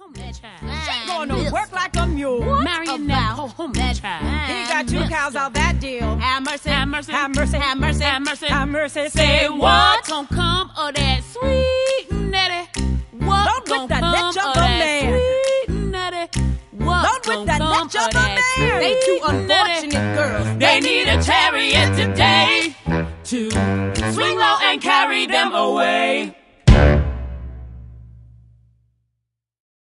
She gonna work like a mule. Marrying that homie child. He got 2 cows out that deal. Have mercy, have mercy, have mercy, have mercy, have mercy. Have mercy. Say what gon' come of that sweet natty? What don't gon' with that come neck of man. Sweet natty? What don't with that neck jumper man. They two unfortunate girls. They need a chariot today to swing low and carry them away.